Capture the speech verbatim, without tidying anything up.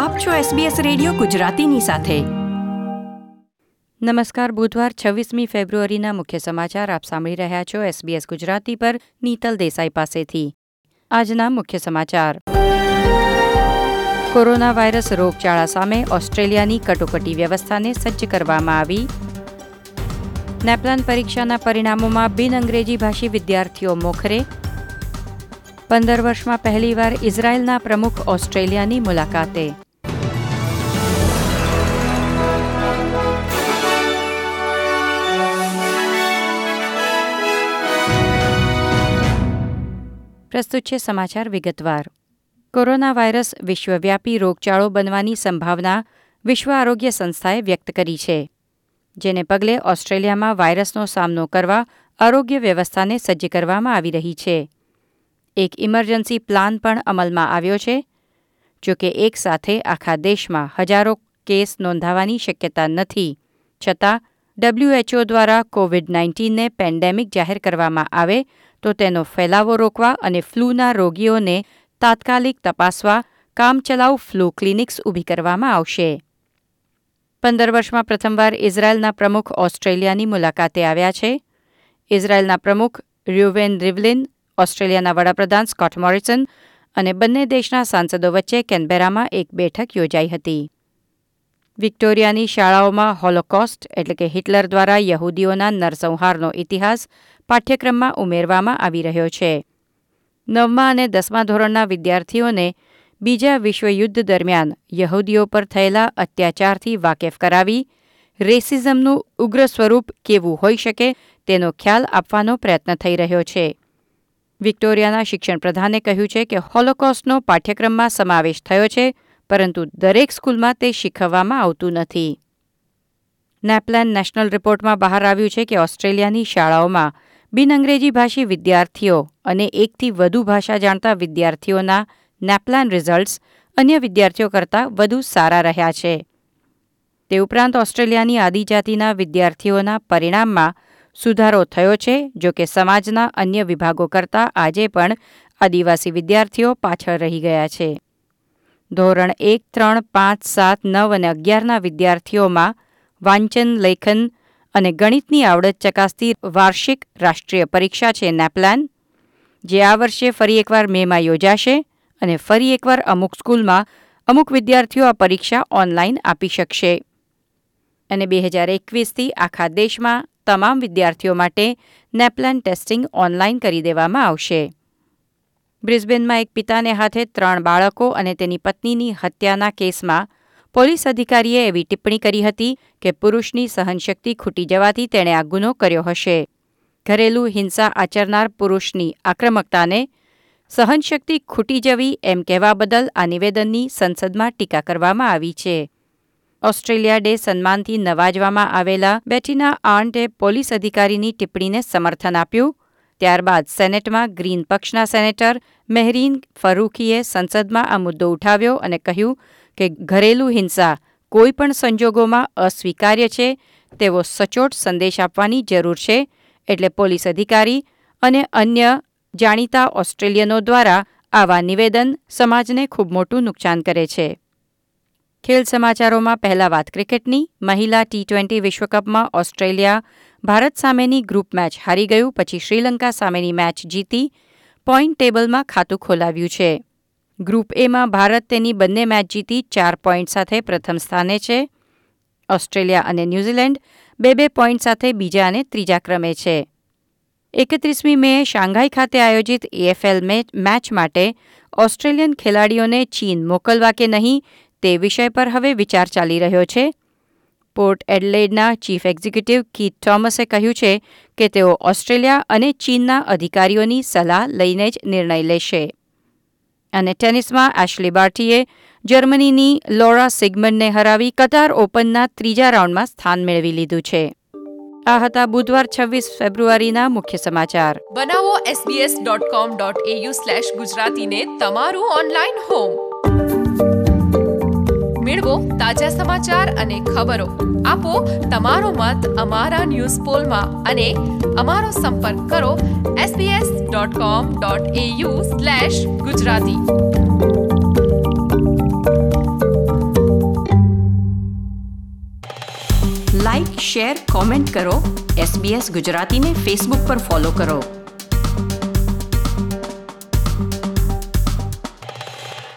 આપ છો SBS radio ગુજરાતીની સાથે. નમસ્કાર. બુધવાર છવ્વીસમી ફેબ્રુઆરીના મુખ્ય સમાચાર આપ સાંભળી રહ્યા છો એસબીએસ ગુજરાતી પર નીતલ દેસાઈ પાસેથી. આજના મુખ્ય સમાચાર. કોરોના વાયરસ રોગચાળા સામે ઓસ્ટ્રેલિયાની કટોકટી વ્યવસ્થાને સજ્જ કરવામાં આવી. નેપલાન પરીક્ષાના પરિણામોમાં બિન અંગ્રેજી ભાષી વિદ્યાર્થીઓ મોખરે. પંદર વર્ષમાં પહેલીવાર ઇઝરાયેલના પ્રમુખ ઓસ્ટ્રેલિયાની મુલાકાતે. પ્રસ્તુત છે સમાચાર વિગતવાર. કોરોના વાયરસ વિશ્વવ્યાપી રોગચાળો બનવાની સંભાવના વિશ્વ આરોગ્ય સંસ્થાએ વ્યક્ત કરી છે, જેને પગલે ઓસ્ટ્રેલિયામાં વાયરસનો સામનો કરવા આરોગ્ય વ્યવસ્થાને સજ્જ કરવામાં આવી રહી છે. એક ઇમરજન્સી પ્લાન પણ અમલમાં આવ્યો છે. જોકે એક સાથે આખા દેશમાં હજારો કેસ નોંધાવાની શક્યતા નથી, છતાં ડબલ્યુએચઓ દ્વારા કોવિડ નાઇન્ટીનને પેન્ડેમિક જાહેર કરવામાં આવે તો તેનો ફેલાવો રોકવા અને ફ્લૂના રોગીઓને તાત્કાલિક તપાસવા કામચલાઉ ફ્લૂ ક્લિનિક્સ ઊભી કરવામાં આવશે. પંદર વર્ષમાં પ્રથમવાર ઇઝરાયેલના પ્રમુખ ઓસ્ટ્રેલિયાની મુલાકાતે આવ્યા છે. ઇઝરાયેલના પ્રમુખ ર્યુવેન રિવલિન, ઓસ્ટ્રેલિયાના વડાપ્રધાન સ્કોટ મોરિસન અને બંને દેશના સાંસદો વચ્ચે કેનબેરામાં એક બેઠક યોજાઈ હતી. વિક્ટોરિયાની શાળાઓમાં હોલોકોસ્ટ એટલે કે હિટલર દ્વારા યહૂદીઓના નરસંહારનો ઇતિહાસ પાઠ્યક્રમમાં ઉમેરવામાં આવી રહ્યો છે. નવમા અને દસમા ધોરણના વિદ્યાર્થીઓને બીજા વિશ્વયુદ્ધ દરમિયાન યહૂદીઓ પર થયેલા અત્યાચારથી વાકેફ કરાવી રેસિઝમનું ઉગ્ર સ્વરૂપ કેવું હોઈ શકે તેનો ખ્યાલ આપવાનો પ્રયત્ન થઈ રહ્યો છે. વિક્ટોરિયાના શિક્ષણ પ્રધાને કહ્યું છે કે હોલોકોસ્ટનો પાઠ્યક્રમમાં સમાવેશ થયો છે, પરંતુ દરેક સ્કૂલમાં તે શીખવવામાં આવતું નથી. નેપલાન નેશનલ રિપોર્ટમાં બહાર આવ્યું છે કે ઓસ્ટ્રેલિયાની શાળાઓમાં બિન અંગ્રેજી ભાષી વિદ્યાર્થીઓ અને એકથી વધુ ભાષા જાણતા વિદ્યાર્થીઓના નેપલાન રિઝલ્ટ્સ અન્ય વિદ્યાર્થીઓ કરતાં વધુ સારા રહ્યા છે. તે ઉપરાંત ઓસ્ટ્રેલિયાની આદિજાતિના વિદ્યાર્થીઓના પરિણામમાં સુધારો થયો છે. જો કે સમાજના અન્ય વિભાગો કરતાં આજે પણ આદિવાસી વિદ્યાર્થીઓ પાછળ રહી ગયા છે. ધોરણ એક, ત્રણ, પાંચ, સાત, નવ અને અગિયારના વિદ્યાર્થીઓમાં વાંચન, લેખન અને ગણિતની આવડત ચકાસતી વાર્ષિક રાષ્ટ્રીય પરીક્ષા છે નેપલાન, જે આ વર્ષે ફરી એકવાર મેમાં યોજાશે અને ફરી એકવાર અમુક સ્કૂલમાં અમુક વિદ્યાર્થીઓ આ પરીક્ષા ઓનલાઈન આપી શકશે. અને બે હજાર એકવીસથી આખા દેશમાં તમામ વિદ્યાર્થીઓ માટે નેપલાન ટેસ્ટિંગ ઓનલાઈન કરી દેવામાં આવશે. બ્રિસ્બેનમાં એક પિતાને હાથે ત્રણ બાળકો અને તેની પત્નીની હત્યાના કેસમાં પોલીસ અધિકારીએ એવી ટિપ્પણી કરી હતી કે પુરુષની સહનશક્તિ ખૂટી જવાથી તેણે આ ગુનો કર્યો હશે. ઘરેલું હિંસા આચરનાર પુરુષની આક્રમકતાને સહનશક્તિ ખૂટી જવી એમ કહેવા બદલ આ નિવેદનની સંસદમાં ટીકા કરવામાં આવી છે. ઓસ્ટ્રેલિયા ડે સન્માનથી નવાજવામાં આવેલા બેટીના આર્ન્ટે પોલીસ અધિકારીની ટિપ્પણીને સમર્થન આપ્યું. ત્યારબાદ સેનેટમાં ગ્રીન પક્ષના સેનેટર મેહરીન ફરૂખીએ સંસદમાં આ મુદ્દો ઉઠાવ્યો અને કહ્યું કે ઘરેલું હિંસા કોઈ પણ સંજોગોમાં અસ્વીકાર્ય છે તેવો સચોટ સંદેશ આપવાની જરૂર છે. એટલે પોલીસ અધિકારી અને અન્ય જાણીતા ઓસ્ટ્રેલિયનો દ્વારા આવા નિવેદન સમાજને ખૂબ મોટું નુકસાન કરે છે. ખેલ સમાચારોમાં પહેલા વાત ક્રિકેટની. મહિલા ટી ટ્વેન્ટી વિશ્વકપમાં ઓસ્ટ્રેલિયા ભારત સામેની ગ્રુપ મેચ હારી ગયું પછી શ્રીલંકા સામેની મેચ જીતી પોઈન્ટ ટેબલમાં ખાતું ખોલાવ્યું છે. ગ્રુપ એમાં ભારત તેની બંને મેચ જીતી ચાર પોઈન્ટ સાથે પ્રથમ સ્થાને છે. ઓસ્ટ્રેલિયા અને ન્યૂઝીલેન્ડ બે બે પોઈન્ટ સાથે બીજા અને ત્રીજા ક્રમે છે. એકત્રીસમી મેએ શાંઘાઈ ખાતે આયોજિત એએફએલ મેચ માટે ઓસ્ટ્રેલિયન ખેલાડીઓને ચીન મોકલવા કે નહીં તે વિષય પર હવે વિચાર ચાલી રહ્યો છે. પોર્ટ એડલેડના ચીફ એક્ઝિક્યુટિવ કીથ થોમસે કહ્યું છે કે તેઓ ઓસ્ટ્રેલિયા અને ચીનના અધિકારીઓની સલાહ લઈને જ નિર્ણય લેશે. અને ટેનિસમાં એશ્લી બાર્ટીએ જર્મનીની લોરા સિગમન્ડને હરાવી કતાર ઓપનના ત્રીજા રાઉન્ડમાં સ્થાન મેળવી લીધું છે. આ હતા બુધવાર છવ્વીસ ફેબ્રુઆરીના મુખ્ય સમાચાર. બનાવો SBS dot com dot AU slash ગુજરાતીને તમારું ઓનલાઈન હોમ. મેળવો તાજા સમાચાર અને ખબરો. આપો તમારો મત અમારા ન્યૂઝ પોલમાં અને અમારો સંપર્ક કરો SBS dot com dot AU slash Gujarati. Like, share, comment કરો. એસબીએસ ગુજરાતીને ફેસબુક પર ફોલો કરો.